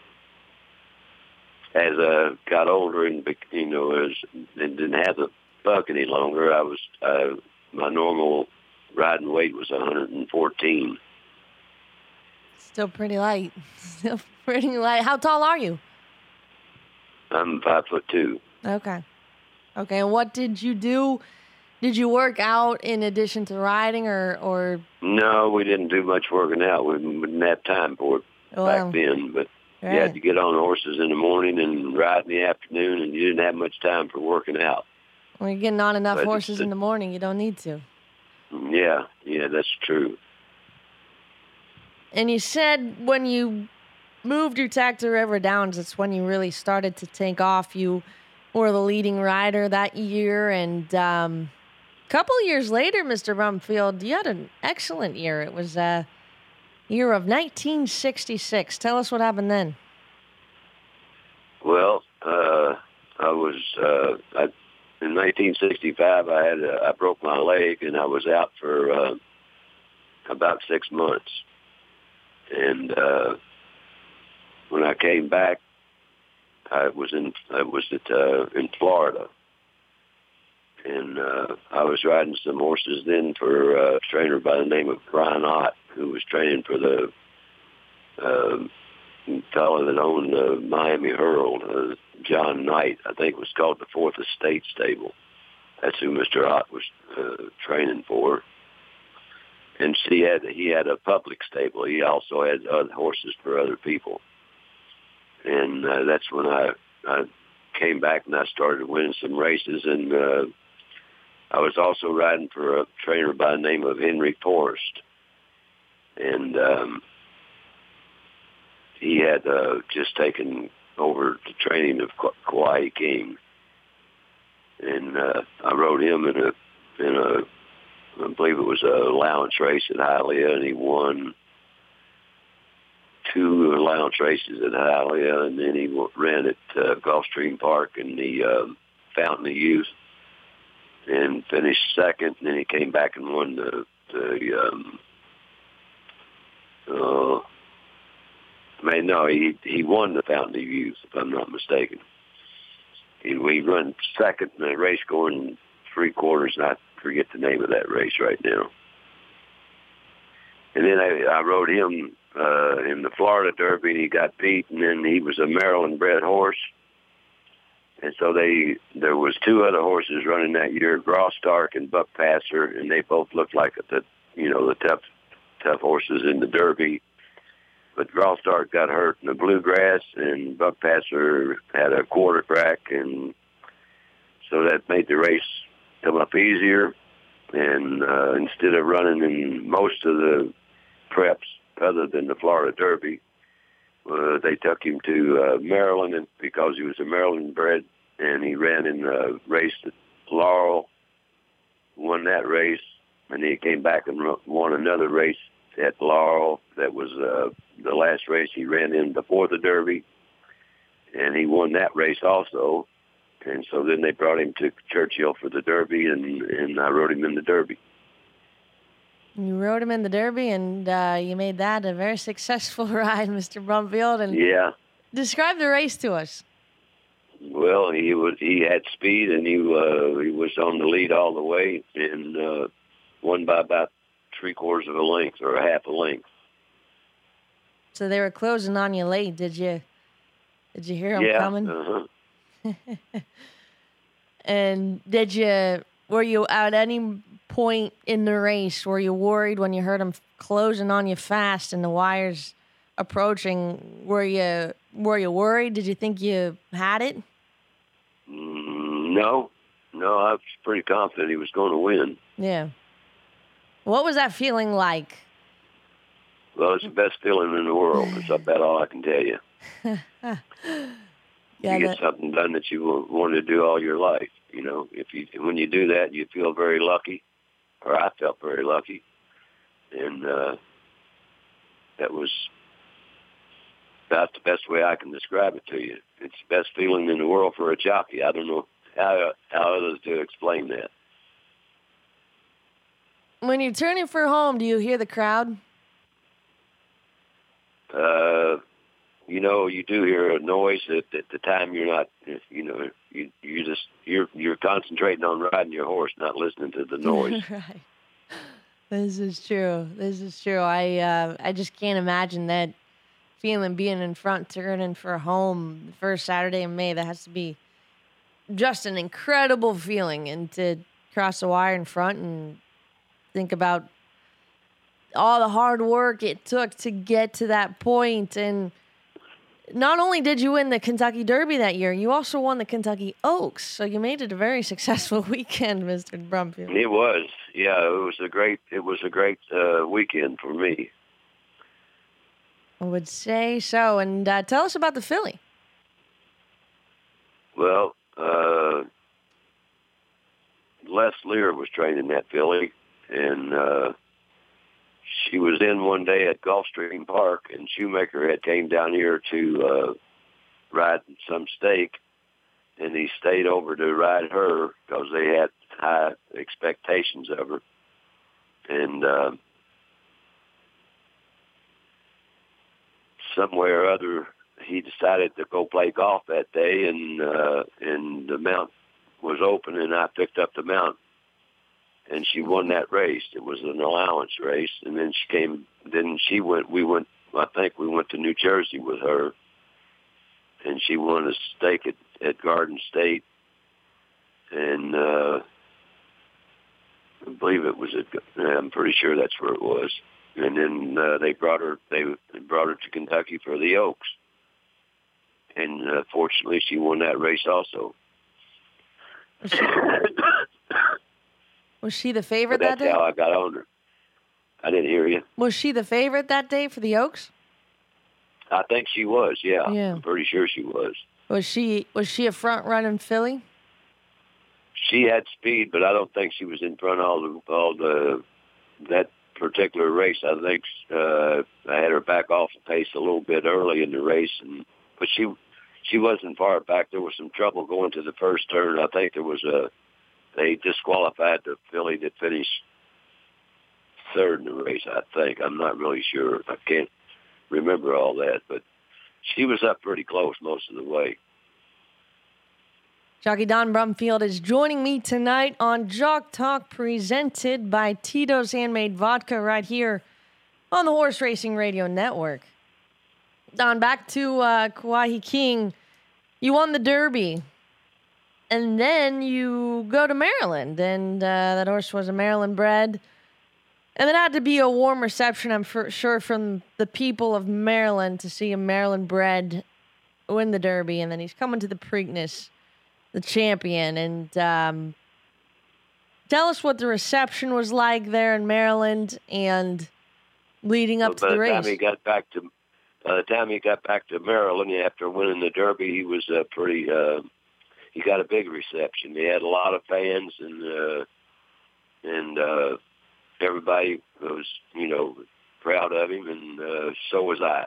as I got older and, you know, as, and didn't have the buck any longer, I was, uh, my normal riding weight was one hundred fourteen. Still pretty light. Still pretty light. How tall are you? I'm five foot two. Okay. Okay. And what did you do? Did you work out in addition to riding, or, or? No, we didn't do much working out. We didn't have time for it well, back then. But right. You had to get on horses in the morning and ride in the afternoon, and you didn't have much time for working out. When you're getting on enough but horses in the morning, you don't need to. Yeah, yeah, that's true. And you said when you moved your tack to River Downs, that's when you really started to take off. You were the leading rider that year, and um, a couple of years later, Mister Brumfield, you had an excellent year. It was a year of nineteen sixty-six. Tell us what happened then. Well, uh, I was uh, I, in nineteen sixty-five. I had a, I broke my leg, and I was out for uh, about six months. And uh, when I came back, I was in I was at uh, in Florida, and uh, I was riding some horses then for a trainer by the name of Brian Ott, who was training for the uh, fellow that owned the Miami Herald, uh, John Knight. I think it was called the Fourth Estate Stable. That's who Mister Ott was uh, training for. And he had he had a public stable. He also had other horses for other people. And uh, that's when I, I came back and I started winning some races. And uh, I was also riding for a trainer by the name of Henry Forrest. And um, he had uh, just taken over the training of Kauai King. And uh, I rode him in a, in a, I believe it was a allowance race at Hialeah, and he won two allowance races at Hialeah, and then he ran at uh, Gulfstream Park in the um, Fountain of Youth and finished second. And then he came back and won the, the um, uh, I mean, no, he he won the Fountain of Youth, if I'm not mistaken. He, he run second in the race going three quarters, and I forget the name of that race right now. And then I, I rode him uh, in the Florida Derby, and he got beat, and then he was a Maryland-bred horse. And so they there was two other horses running that year, Gross Stark and Buck Passer, and they both looked like the you know the tough tough horses in the Derby. But Gross Stark got hurt in the Bluegrass, and Buck Passer had a quarter crack, and so that made the race come up easier. And uh, instead of running in most of the preps other than the Florida Derby, uh, they took him to uh, Maryland and, because he was a Maryland bred, and he ran in a race at Laurel, won that race, and then he came back and won another race at Laurel. That was uh, the last race he ran in before the Derby, and he won that race also. And so then they brought him to Churchill for the Derby, and, and I rode him in the Derby. You rode him in the Derby, and uh, you made that a very successful ride, Mister Brumfield. And yeah. Describe the race to us. Well, he was he had speed, and he uh, he was on the lead all the way, and uh, won by about three quarters of a length or a half a length. So they were closing on you late. Did you? Did you hear them yeah, coming? Uh-huh. And did you? Were you at any point in the race were you worried when you heard them closing on you fast and the wires approaching? Were you were you worried? Did you think you had it? Mm, no, no. I was pretty confident he was going to win. Yeah. What was that feeling like? Well, it's the best feeling in the world. It's about all I can tell you. yeah, you get that... something done that you wanted to do all your life. You know, if you when you do that, you feel very lucky, or I felt very lucky, and uh, that was about the best way I can describe it to you. It's the best feeling in the world for a jockey. I don't know how how others to explain that. When you're turning for home, do you hear the crowd? Uh, you know, you do hear a noise at, at the time you're not, you know, you you just you're you're concentrating on riding your horse, not listening to the noise. Right. This is true. This is true. I uh, I just can't imagine that feeling, being in front, turning for home the first Saturday in May. That has to be just an incredible feeling, and to cross the wire in front and think about all the hard work it took to get to that point. And not only did you win the Kentucky Derby that year, you also won the Kentucky Oaks. So you made it a very successful weekend, Mister Brumfield. It was, yeah. It was a great. It was a great uh, weekend for me. I would say so. And uh, tell us about the filly. Well, uh, Les Lear was training that filly, and uh, she was in one day at Gulfstream Park, and Shoemaker had came down here to uh, ride some stake, and he stayed over to ride her because they had high expectations of her. And uh, some way or other, he decided to go play golf that day, and uh, and the mount was open, and I picked up the mount. And she won that race. It was an allowance race. And then she came, then she went, we went, I think we went to New Jersey with her. And she won a stake at, at Garden State. And uh, I believe it was at, I'm pretty sure that's where it was. And then uh, they brought her, they brought her to Kentucky for the Oaks. And uh, fortunately, she won that race also. Was she the favorite but that day? That's how I got on her. I didn't hear you. Was she the favorite that day for the Oaks? I think she was, yeah. yeah. I'm pretty sure she was. Was she was she a front-running filly? She had speed, but I don't think she was in front all the all the that particular race. I think uh, I had her back off the pace a little bit early in the race, and but she she wasn't far back. There was some trouble going to the first turn. I think there was a they disqualified the filly that finished third in the race, I think. I'm not really sure. I can't remember all that, but she was up pretty close most of the way. Jockey Don Brumfield is joining me tonight on Jock Talk, presented by Tito's Handmade Vodka, right here on the Horse Racing Radio Network. Don, back to uh, Kauai King. You won the Derby. And then you go to Maryland, and uh, that horse was a Maryland bred. And it had to be a warm reception, I'm for sure, from the people of Maryland to see a Maryland bred win the Derby. And then he's coming to the Preakness, the champion. And um, Tell us what the reception was like there in Maryland and leading up well, to the by the race. time he got back to, by the time he got back to Maryland after winning the Derby, he was uh, pretty. Uh, he got a big reception. He had a lot of fans, and uh, and uh, everybody was, you know, proud of him, and uh, so was I.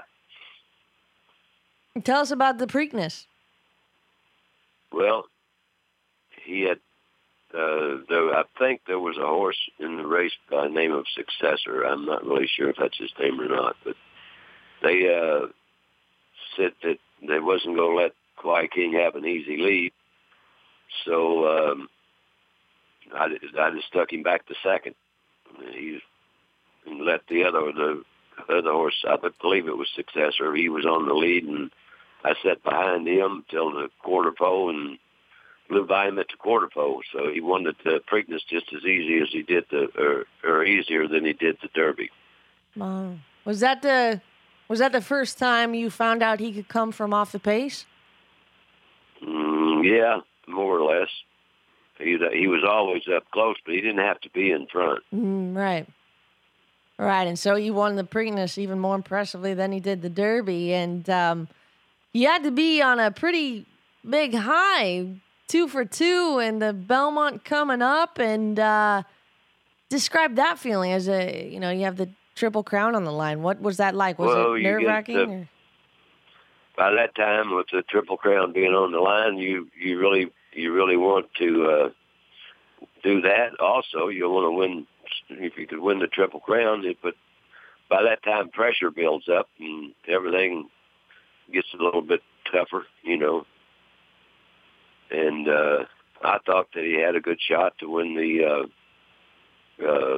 Tell us about the Preakness. Well, he had. Uh, there, I think there was a horse in the race by the name of Successor. I'm not really sure if that's his name or not, but they uh, said that they wasn't going to let Kawhi King have an easy lead. So um, I, I just stuck him back to second. He let the other the other horse, I believe it was Successor, he was on the lead, and I sat behind him till the quarter pole and flew by him at the quarter pole. So he won the, the Preakness just as easy as he did the, or, or easier than he did the Derby. Wow. Was that the was that the first time you found out he could come from off the pace? Mm, yeah, more or less. He he was always up close, but he didn't have to be in front. Mm, right. Right, and so he won the Preakness even more impressively than he did the Derby, and um, he had to be on a pretty big high, two for two, and the Belmont coming up, and uh, describe that feeling as a, you know, you have the Triple Crown on the line. What was that like? Was well, it you nerve-wracking? get, uh, or? By that time, with the Triple Crown being on the line, you, you really you really want to uh, do that. Also, you want to win. If you could win the Triple Crown, but by that time pressure builds up and everything gets a little bit tougher, you know. And uh, I thought that he had a good shot to win the uh, uh,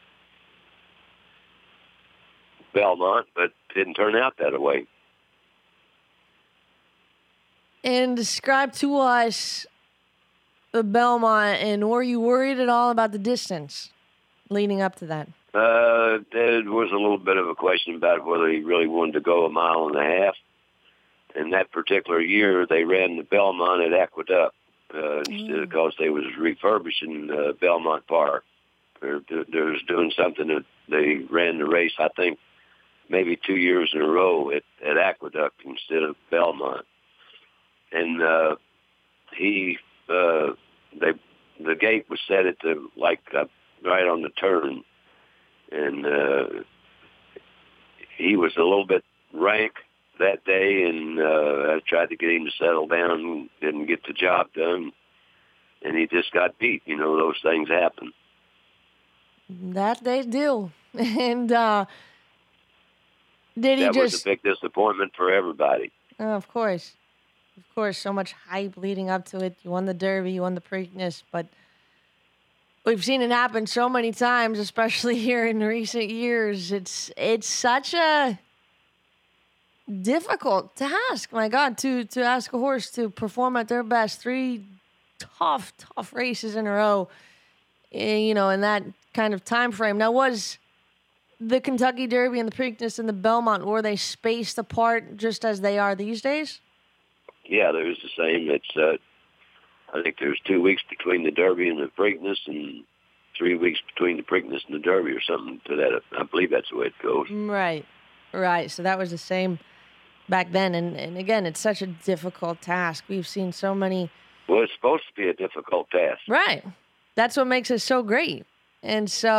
Belmont, but didn't turn out that way. And describe to us the Belmont, and were you worried at all about the distance leading up to that? Uh, there was a little bit of a question about whether he really wanted to go a mile and a half. And that particular year, they ran the Belmont at Aqueduct uh, mm. because they was refurbishing uh, Belmont Park. They're, they're doing something that they ran the race, I think, maybe two years in a row at, at Aqueduct instead of Belmont. And uh, he, uh, they, the gate was set at the like uh, right on the turn, and uh, he was a little bit rank that day, and uh, I tried to get him to settle down, didn't get the job done, and he just got beat. You know, those things happen. That they do. And uh, did he that just... was a big disappointment for everybody. Oh, of course. Of course, so much hype leading up to it. You won the Derby, you won the Preakness, but we've seen it happen so many times, especially here in recent years. It's it's such a difficult task, my God, to, to ask a horse to perform at their best. Three tough, tough races in a row, you know, in that kind of time frame. Now, was the Kentucky Derby and the Preakness and the Belmont, were they spaced apart just as they are these days? Yeah, there's the same. It's uh, I think there's two weeks between the Derby and the Preakness, and three weeks between the Preakness and the Derby, or something to that. I believe that's the way it goes. Right, right. So that was the same back then, and, and again, it's such a difficult task. We've seen so many. Well, it's supposed to be a difficult task. Right. That's what makes it so great. And so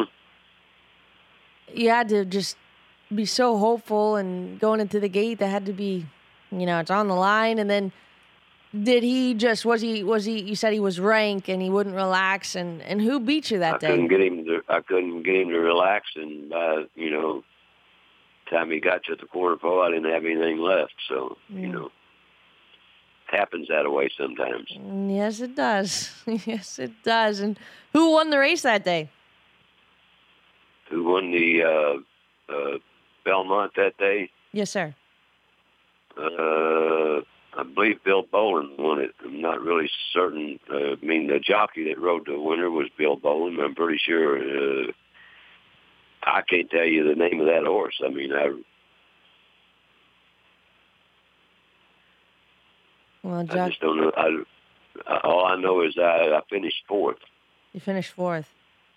mm-hmm. you had to just be so hopeful, and going into the gate, that had to be, you know, it's on the line. And then did he just, was he, was he, you said he was rank and he wouldn't relax, and, and who beat you that I day? Couldn't get him to, I couldn't get him to relax, and, uh, you know, time he got to the quarter pole, I didn't have anything left. So, mm. you know, it happens that way sometimes. Yes, it does. Yes, it does. And who won the race that day? Who won the uh, uh, Belmont that day? Yes, sir. Uh, I believe Bill Boland won it. I'm not really certain. Uh, I mean, the jockey that rode the winner was Bill Boland. I'm pretty sure. Uh, I can't tell you the name of that horse. I mean, I. Well, I just don't know. I, all I know is I, I finished fourth. You finished fourth.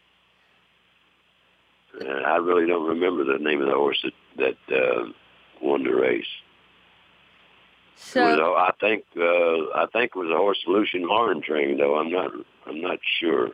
Uh, I really don't remember the name of the horse that, that uh, won the race. So it was, I think uh, I think it was a horse Lucian Martin trained, though. I'm not I'm not sure.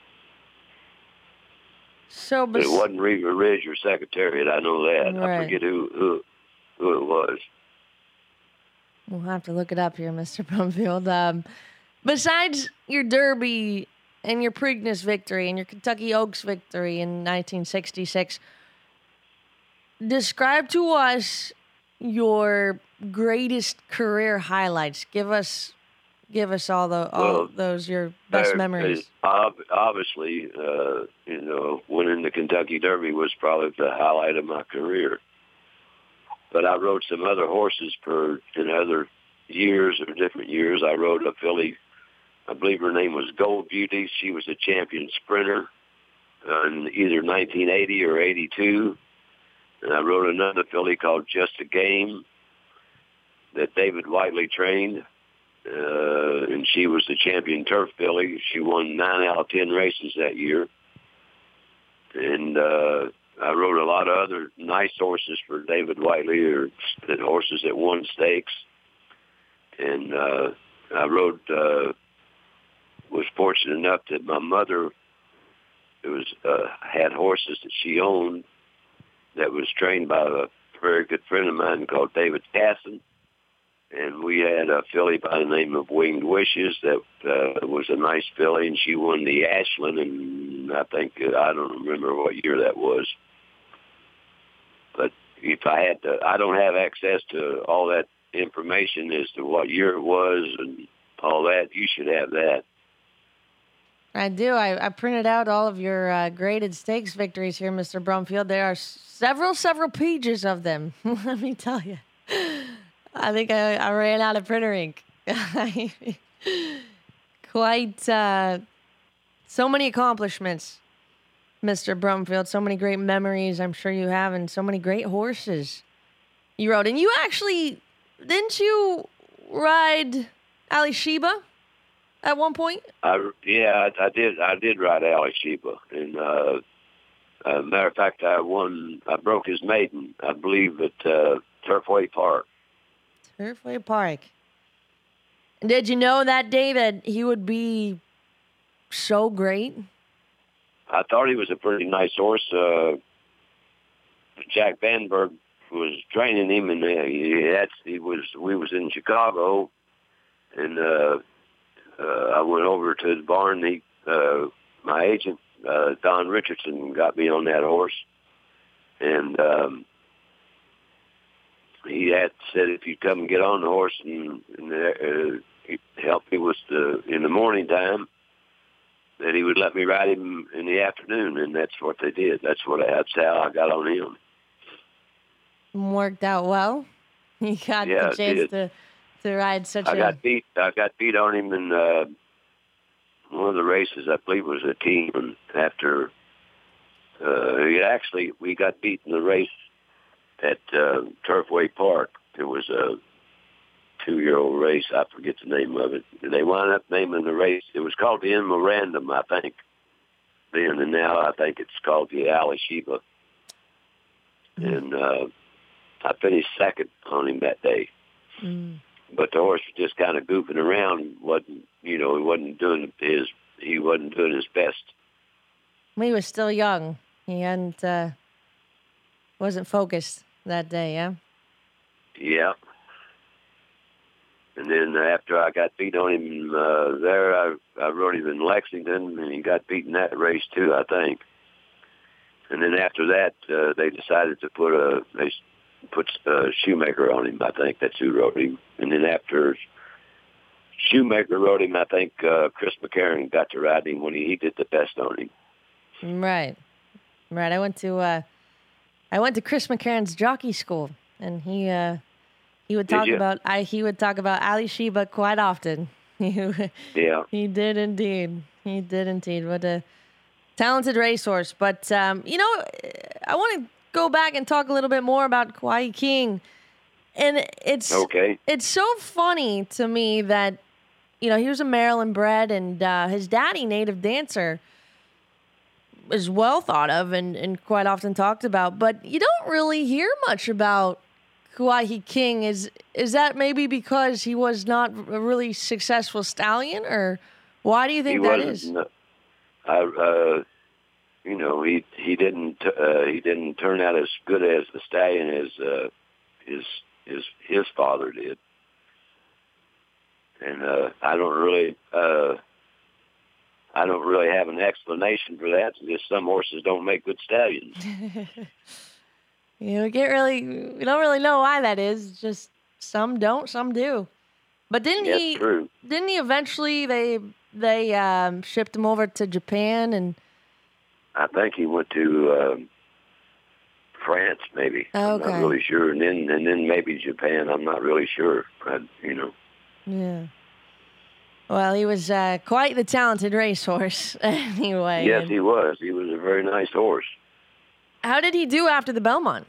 So, but it wasn't Riva Ridge or Secretariat. I know that. Right. I forget who, who who it was. We'll have to look it up here, Mister Brumfield. Um, besides your Derby and your Preakness victory and your Kentucky Oaks victory in nineteen sixty-six, describe to us your greatest career highlights. Give us, give us all the all well, those your best there, memories. Obviously, uh, you know, winning the Kentucky Derby was probably the highlight of my career. But I rode some other horses for in other years or different years. I rode a filly, I believe her name was Gold Beauty. She was a champion sprinter uh, in either nineteen eighty or eighty-two. And I rode another filly called Just a Game that David Whiteley trained. Uh, and she was the champion turf filly. She won nine out of ten races that year. And uh, I rode a lot of other nice horses for David Whiteley, or horses that won stakes. And uh, I rode, uh, was fortunate enough that my mother it was uh, had horses that she owned that was trained by a very good friend of mine called David Casson. And we had a filly by the name of Winged Wishes that uh, was a nice filly, and she won the Ashland, and I think, uh, I don't remember what year that was. But if I had to, I don't have access to all that information as to what year it was and all that. You should have that. I do. I, I printed out all of your uh, graded stakes victories here, Mister Brumfield. There are several, several pages of them. Let me tell you. I think I, I ran out of printer ink. Quite uh, so many accomplishments, Mister Brumfield. So many great memories I'm sure you have, and so many great horses you rode. And you actually, didn't you ride Ali Sheba at one point? I, yeah, I, I did. I did ride Ali Sheba, and uh, uh, matter of fact, I won. I broke his maiden, I believe, at uh, Turfway Park. Turfway Park. And did you know that day that he would be so great? I thought he was a pretty nice horse. Uh, Jack Vandenberg was training him, and uh, he had, he was. We was in Chicago, and uh, uh, I went over to the barn. He, uh, my agent uh, Don Richardson got me on that horse, and um, he had said if you'd come and get on the horse and, and uh, he'd help me with the in the morning time, that he would let me ride him in the afternoon, and that's what they did. That's what that's how I got on him. Worked out well. You got yeah, the chance to to ride such I a. I got beat. I got beat on him in uh, one of the races. I believe it was a team. And after uh, he actually, we got beat in the race at uh, Turfway Park. There was a two-year-old race. I forget the name of it. And they wound up naming the race. It was called the In Memorandum, I think. Then and now I think it's called the Ali Sheba. Mm. And uh, I finished second on him that day. Mm. But the horse was just kind of goofing around. wasn't You know, he wasn't doing his. He wasn't doing his best. He was still young. He hadn't. Uh, wasn't focused that day. Yeah. Yeah. And then after I got beat on him uh, there, I, I rode him in Lexington, and he got beat in that race too, I think. And then after that, uh, they decided to put a they put a Shoemaker on him. I think that's who rode him. And then after Shoemaker rode him, I think uh, Chris McCarron got to ride him when he, he did the best on him. Right, right. I went to uh, I went to Chris McCarron's jockey school, and he. Uh, He would talk about I. He would talk about Ali Sheba quite often. yeah, he did indeed. He did indeed. What a talented racehorse! But um, you know, I want to go back and talk a little bit more about Kauai King, and it's okay. It's so funny to me that you know he was a Maryland bred, and uh, his daddy, native dancer, is well thought of and, and quite often talked about, but you don't really hear much about Kuahi King. Is is that maybe because he was not a really successful stallion, or why do you think he that wasn't, is? I, uh, you know, he he didn't uh, he didn't turn out as good as the stallion as uh, his his his father did, and uh, I don't really. Uh, I don't really have an explanation for that. Just some horses don't make good stallions. You know, get really, we don't really know why that is. It's just some don't, some do. But didn't That's he? True. Didn't he eventually? They they um, shipped him over to Japan, and I think he went to um, France, maybe. Okay. I'm not really sure, and then and then maybe Japan. I'm not really sure. I, you know. Yeah. Well, he was uh, quite the talented racehorse, anyway. Yes, and he was. He was a very nice horse. How did he do after the Belmont?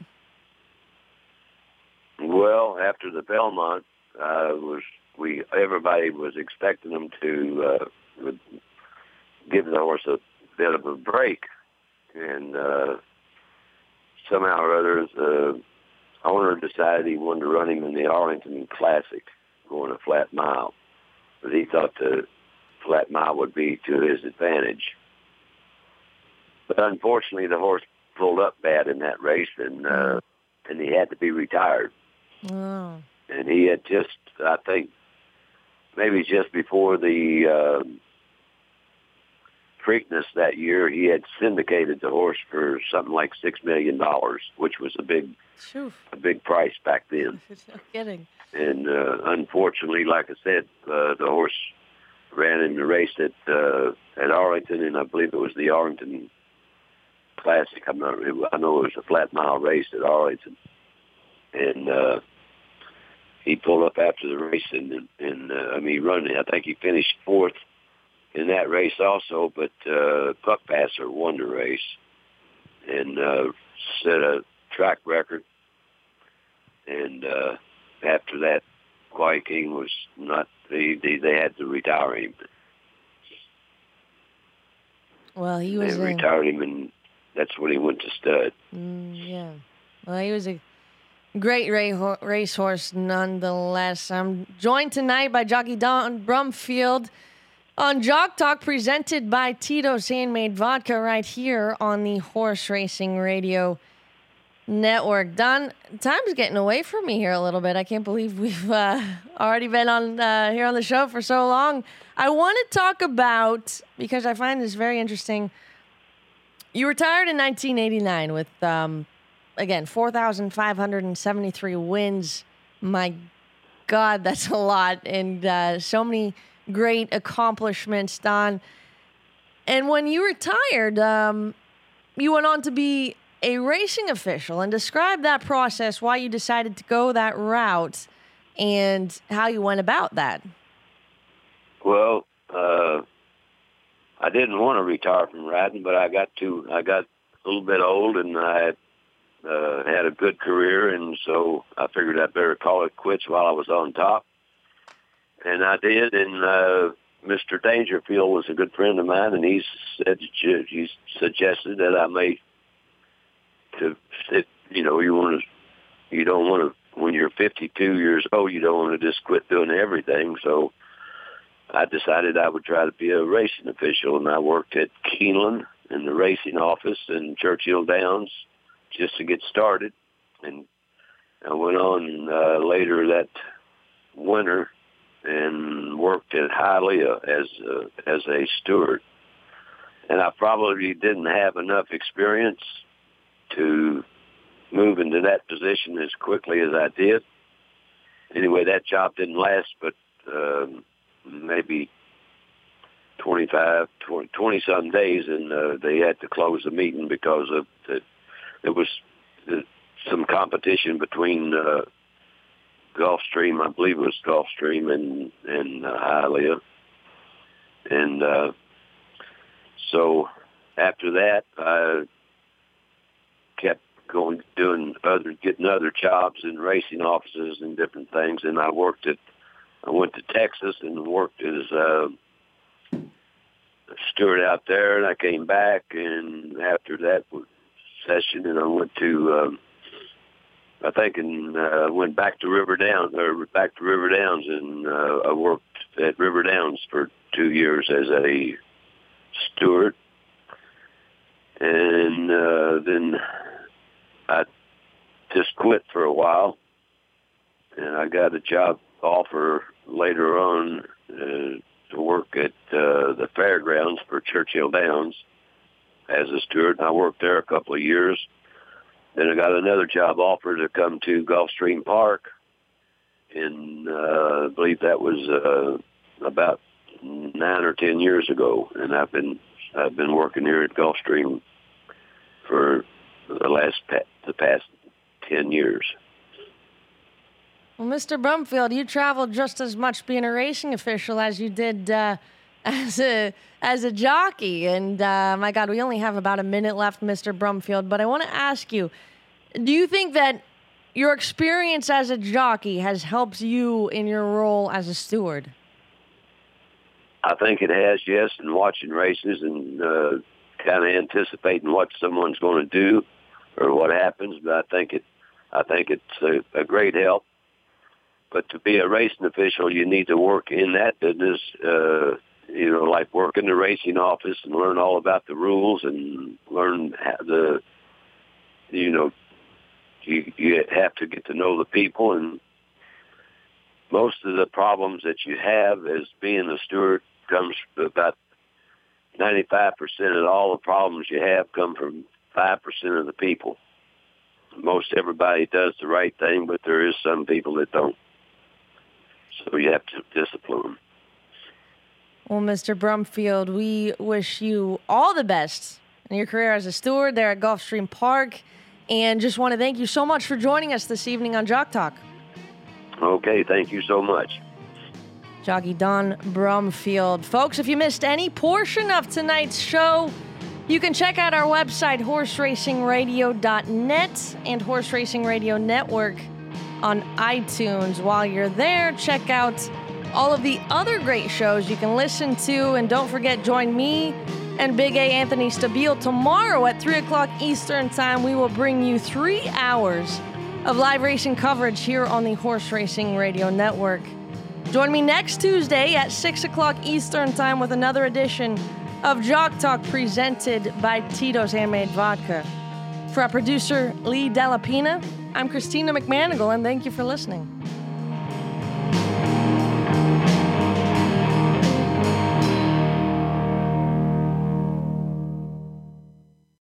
Well, after the Belmont, uh, was we everybody was expecting him to uh, give the horse a bit of a break, and uh, somehow or other, the owner decided he wanted to run him in the Arlington Classic, going a flat mile. But he thought the flat mile would be to his advantage. But unfortunately, the horse pulled up bad in that race, and uh, and he had to be retired. Oh. And he had just, I think, maybe just before the uh, Preakness that year, he had syndicated the horse for something like six million dollars, which was a big, Oof. a big price back then. No kidding. And uh, unfortunately, like I said, uh, the horse ran in the race at uh, at Arlington, and I believe it was the Arlington Classic. I'm not. I know it was a flat mile race at Arlington, and uh, he pulled up after the race, and and uh, I mean, running. I think he finished fourth in that race also, but uh, Puckpasser won the race and uh, set a track record, and. Uh, After that, Kuahi King was not, they, they, they had to retire him. Well, he was They a, retired him, and that's when he went to stud. Mm, yeah. Well, he was a great ra- racehorse nonetheless. I'm joined tonight by jockey Don Brumfield on Jock Talk, presented by Tito's Handmade Vodka, right here on the Horse Racing Radio Network. Don, time's getting away from me here a little bit. I can't believe we've uh, already been on uh, here on the show for so long. I want to talk about, because I find this very interesting, you retired in nineteen eighty-nine with, um, again, four thousand five hundred seventy-three wins. My God, that's a lot. And uh, so many great accomplishments, Don. And when you retired, um, you went on to be a racing official, and describe that process, why you decided to go that route, and how you went about that. Well, uh, I didn't want to retire from riding, but I got to. I got a little bit old, and I had, uh, had a good career, and so I figured I'd better call it quits while I was on top, and I did. And uh, Mister Dangerfield was a good friend of mine, and he said he suggested that I may. To, you know, you want to, you don't want to, when you're fifty-two years old, you don't want to just quit doing everything. So I decided I would try to be a racing official, and I worked at Keeneland in the racing office in Churchill Downs just to get started. And I went on uh, later that winter and worked at Hialeah as a, as a steward. And I probably didn't have enough experience to move into that position as quickly as I did. Anyway, that job didn't last but um, maybe twenty-five, twenty, twenty-some days, and uh, they had to close the meeting because of the, there was uh, some competition between uh, Gulfstream, I believe it was Gulfstream, and, and uh, Hialeah. And uh, so after that, I kept going, doing other, getting other jobs in racing offices and different things. And I worked at, I went to Texas and worked as uh, steward out there, and I came back, and after that session, and I went to, um, I think, and uh, went back to River Downs, or back to River Downs, and uh, I worked at River Downs for two years as a steward, and uh, then I just quit for a while, and I got a job offer later on uh, to work at uh, the fairgrounds for Churchill Downs as a steward. And I worked there a couple of years. Then I got another job offer to come to Gulfstream Park, and uh, I believe that was uh, about nine or ten years ago. And I've been I've been working here at Gulfstream for the last the past ten years. Well, Mister Brumfield, you traveled just as much being a racing official as you did uh, as a as a jockey. And uh, my God, we only have about a minute left, Mister Brumfield. But I want to ask you, do you think that your experience as a jockey has helped you in your role as a steward? I think it has, yes, and watching races and uh, kind of anticipating what someone's going to do or what happens. But I think it, I think it's a, a great help. But to be a racing official, you need to work in that business, uh, you know, like work in the racing office and learn all about the rules and learn how the, you know, you, you have to get to know the people. And most of the problems that you have as being a steward comes about ninety-five percent of all the problems you have come from five percent of the people. Most everybody does the right thing, but there is some people that don't. So you have to discipline them. Well, Mister Brumfield, we wish you all the best in your career as a steward there at Gulfstream Park, and just want to thank you so much for joining us this evening on Jock Talk. Okay, thank you so much. Jockey Don Brumfield. Folks, if you missed any portion of tonight's show, you can check out our website, horse racing radio dot net and Horse Racing Radio Network on iTunes. While you're there, check out all of the other great shows you can listen to. And don't forget, join me and Big A Anthony Stabile tomorrow at three o'clock Eastern Time. We will bring you three hours of live racing coverage here on the Horse Racing Radio Network. Join me next Tuesday at six o'clock Eastern Time with another edition of Jock Talk presented by Tito's Handmade Vodka. For our producer, Lee Dellapina, I'm Christina McManigal, and thank you for listening.